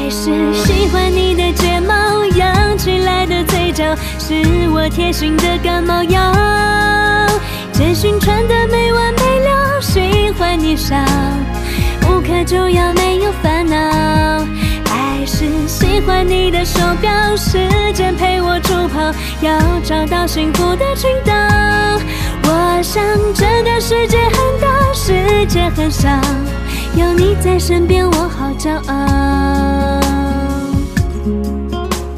还是喜欢你的睫毛，扬起来的嘴角，是我贴心的感冒药。简讯传得没完没了，喜欢你笑，无可救药没有烦恼。还是喜欢你的手表，时间陪我助跑，要找到幸福的群岛。我想这个世界很大，世界很小，有你在身边我好骄傲。